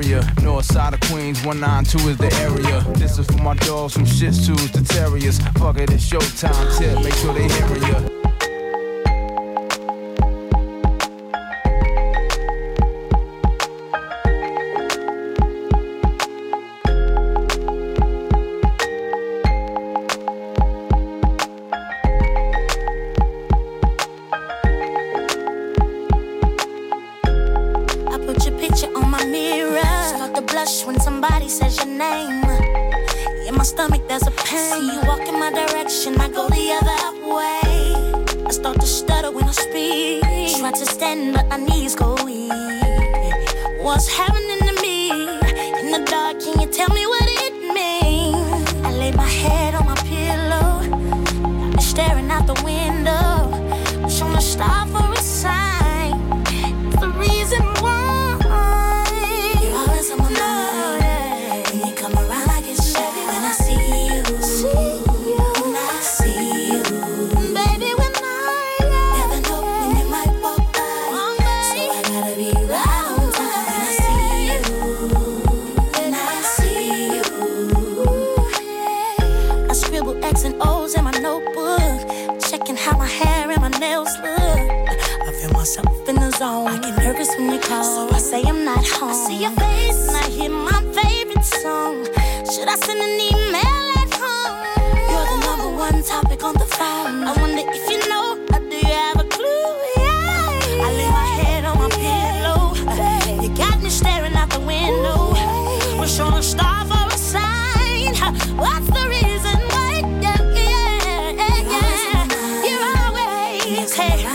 area. North side of Queens, 192 is the area. This is for my dogs from shits twos to terriers. Fuck it, it's showtime. Tip, make sure they hearing ya. When somebody says your name, in my stomach there's a pain. See you walk in my direction, I go the other way. I start to stutter when I speak. Try to stand but my knees go weak. What's happening to me? In the dark, can you tell me what it means? I lay my head on my pillow, got me staring out the window. Wish on a star for a sign. It's the reason why. In the zone, I get nervous when you call, so I say I'm not home. I see your face and I hear my favorite song. Should I send an email at home? You're the number one topic on the phone. I wonder if you know, or do you have a clue? Yeah. I lay my head on my pillow. You got me staring out the window. Wish on a star for a sign. What's the reason why? You're always here.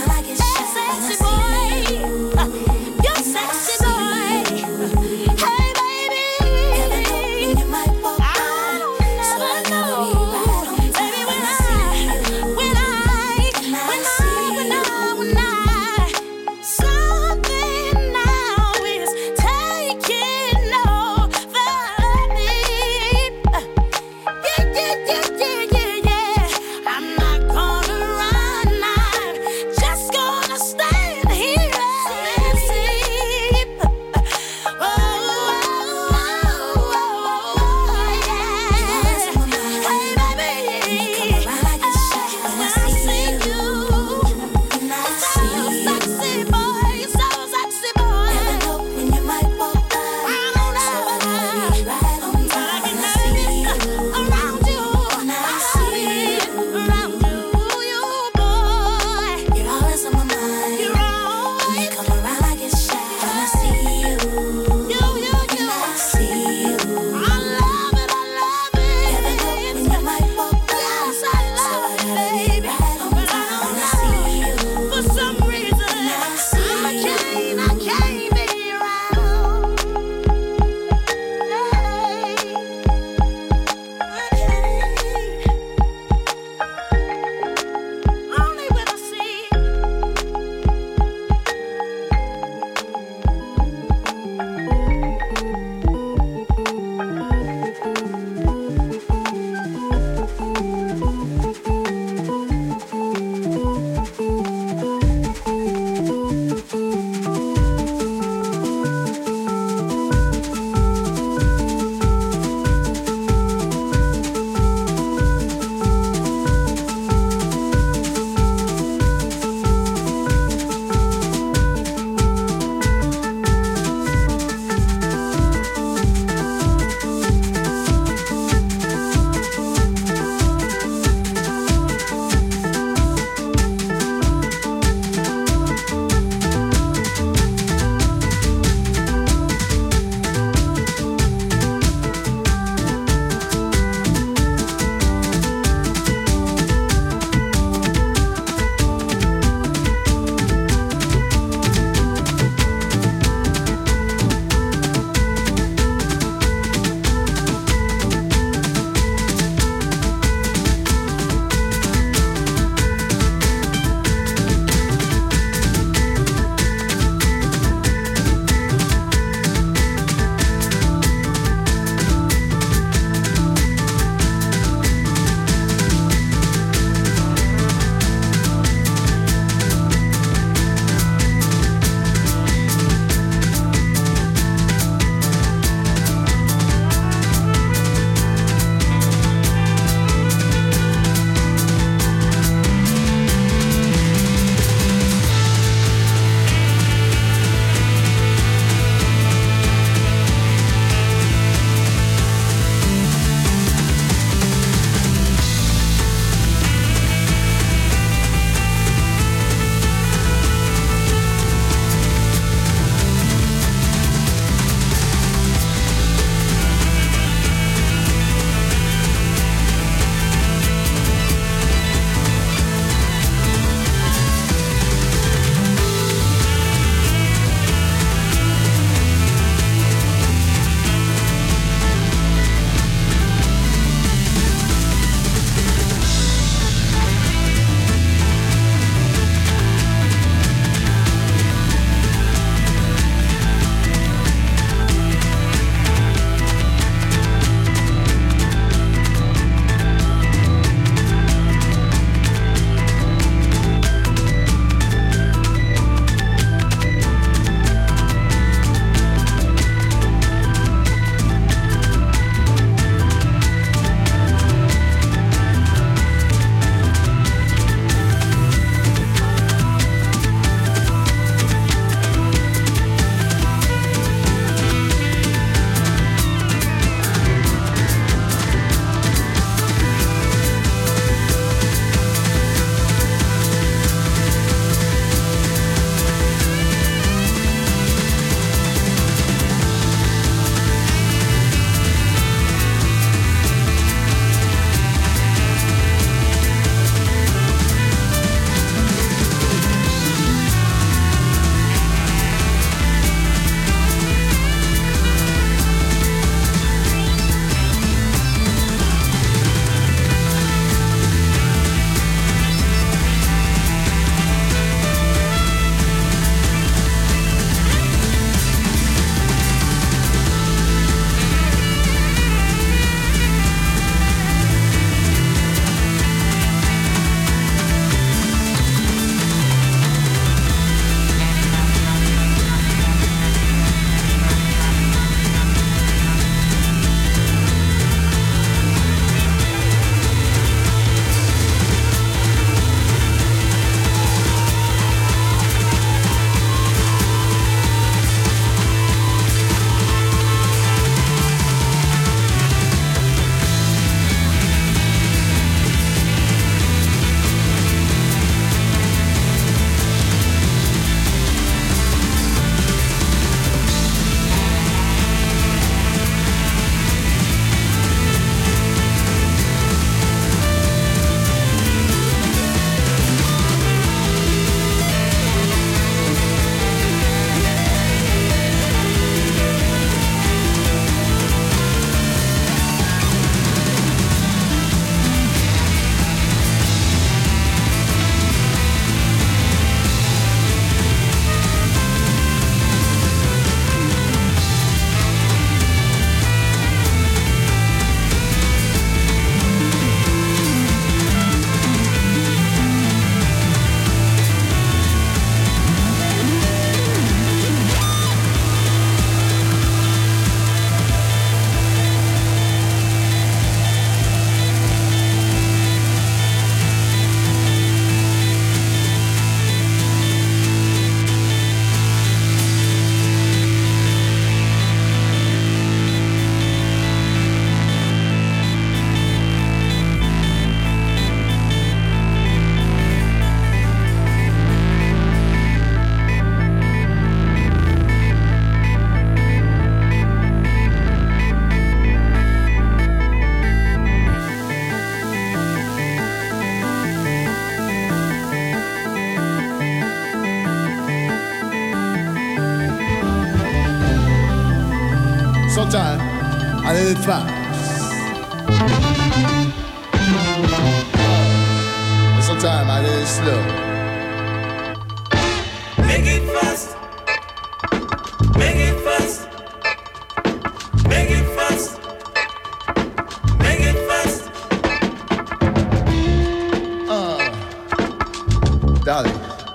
Sometimes I need it fast. And sometimes I need it slow. Make it fast. Make it fast. Make it fast. Make it fast. Darling.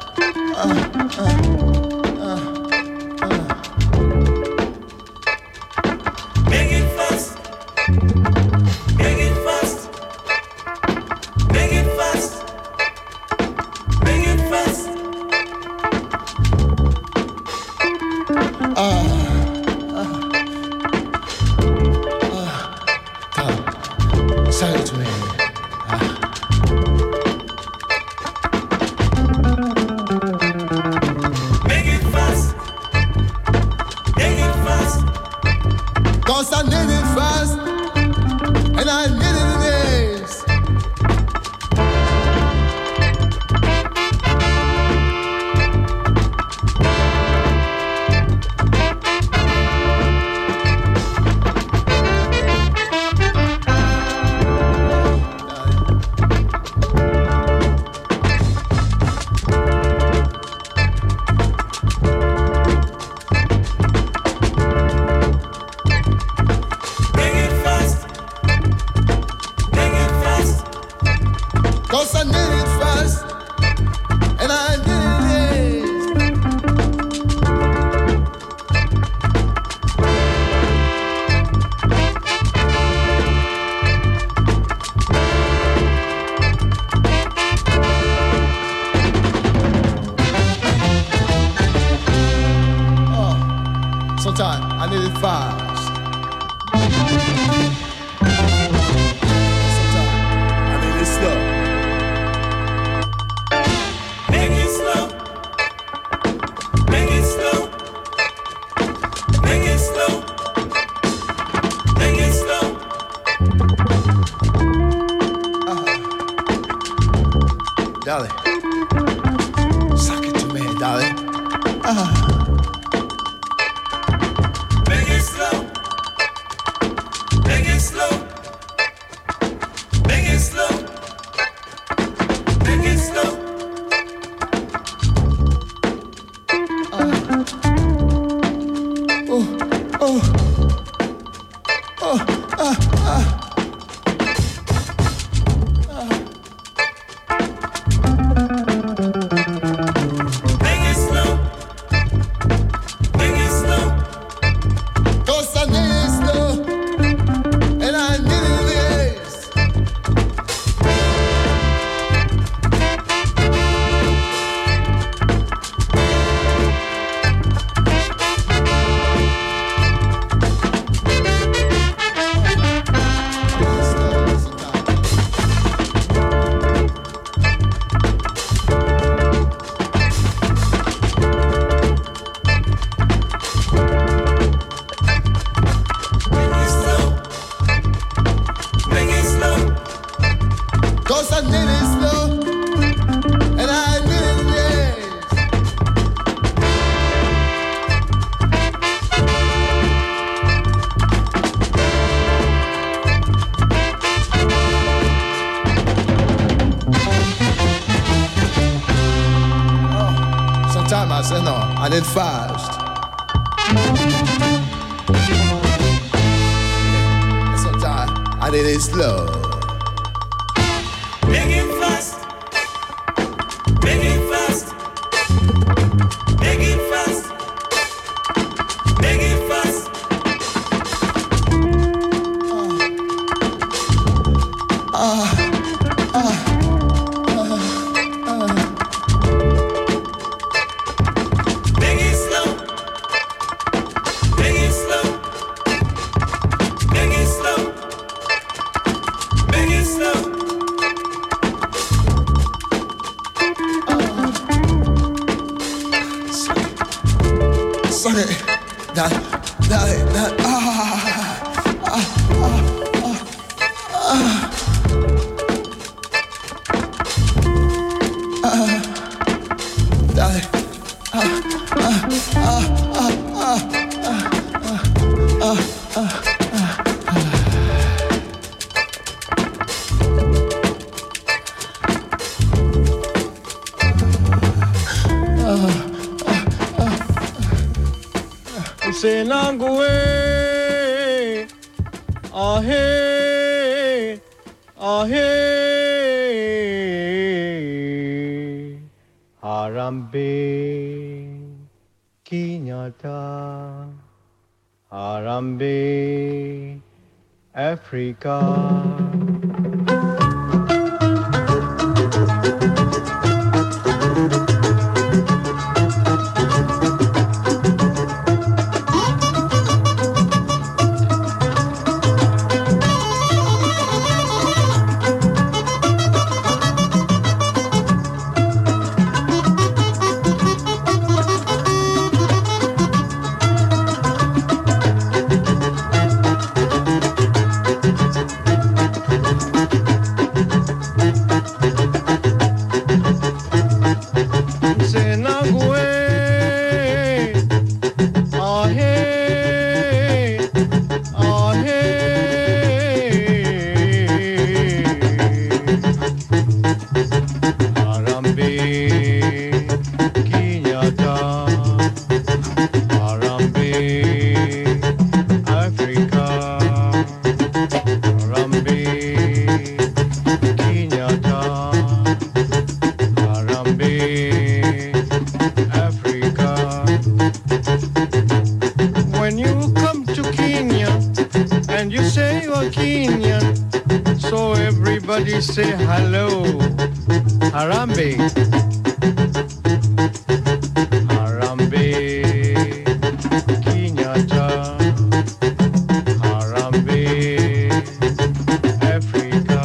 Make it fast. Make it fast. Make it fast. Make it fast. Say it to me. Make it fast. Make it fast. 'Cause I need it fast. And I need it days. Make it fast. Make it fast. 'Cause I need it fast. And I need it days. Sometimes I need it fast. Sometimes I need it slow. Make it slow. Make it slow. Make it slow. Make it slow. Darling. Suck it to me, darling. Make it slow. Make it slow. Make it slow. Make it slow. Make it slow. Make it slow. 'Cause I need it slow. And I need it days. Make it slow. Make it slow. 'Cause I need it slow. And I need it days. Sometimes I say no, I need fast. And sometimes I need it slow. Make it fast. Make it fast. Make it fast. Make it fast. Make it slow. Make it slow. Make it slow. Make it slow. Suck it. Darling, darling, darling. Senangue, ahe, ahe, Harambe, Kinyata, Harambe, Africa. Say hello, Harambe. Harambe, Kenyatta. Harambe, Africa.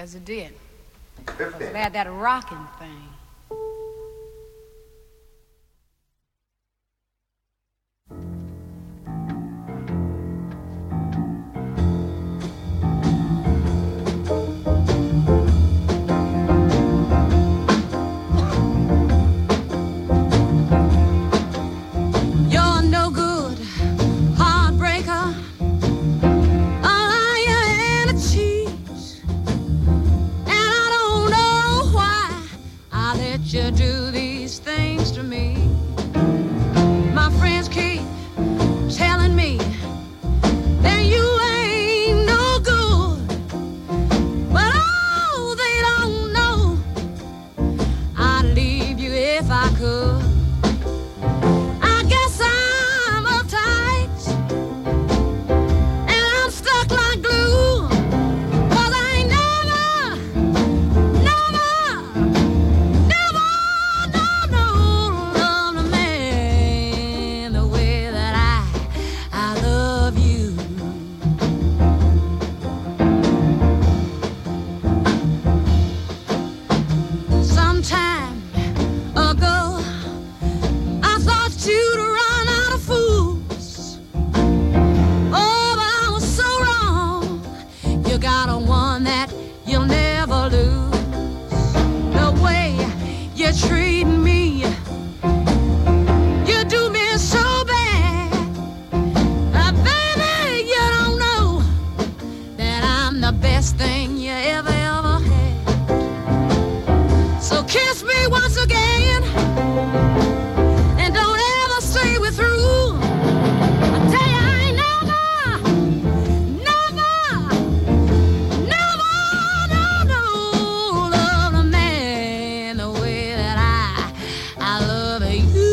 Yes, it did. They had that rocking thing. You do these things to me. My friends keep telling me that you ain't no good, but oh, they don't know I'd leave you if I could. I guess I'm uptight and I'm stuck like glue, 'cause I ain't treating me, you do me so bad. Baby, you don't know that I'm the best thing you ever had. So kiss me once again and don't ever say we're through. I tell you, I ain't never loved a man the way that I love you.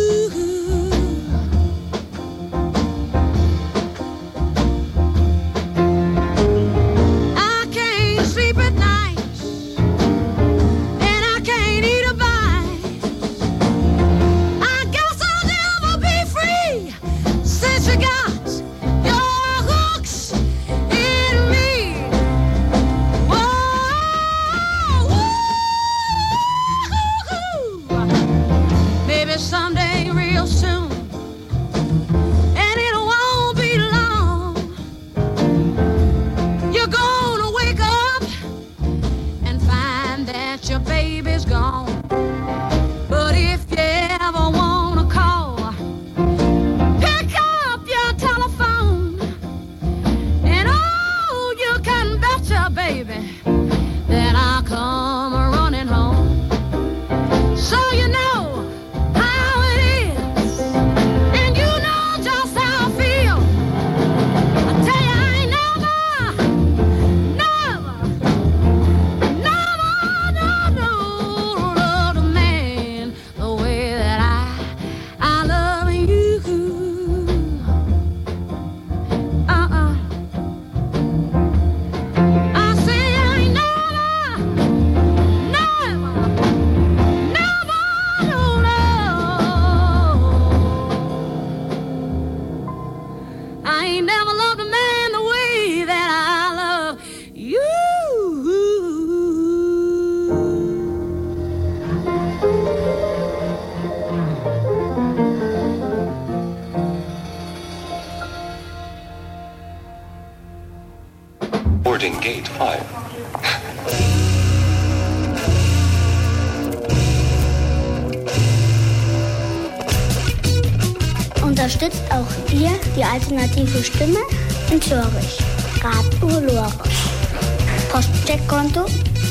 I can't sleep at night and I can't eat a bite. I guess I'll never be free since you got your hooks in me. Maybe someday real soon, and it won't be long, you're gonna wake up and find that your baby's gone. But if you ever wanna call, pick up your telephone, and oh, you can betcha, baby, that I'll come running home. So you know how it is, and you know just how I feel. I tell you, I ain't never loved a man the way that I love you. I say I ain't never, no, I ain't never loved a man the way that I love you. Boarding gate 5. Unterstützt auch ihr die alternative Stimme in Zürich. Radio Lora. Postcheckkonto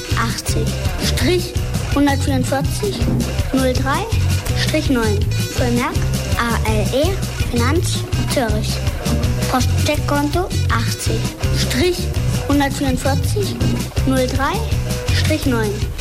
80-144 03-9. Vermerk ALE Finanz Zürich. Postcheckkonto 80-144 03-9.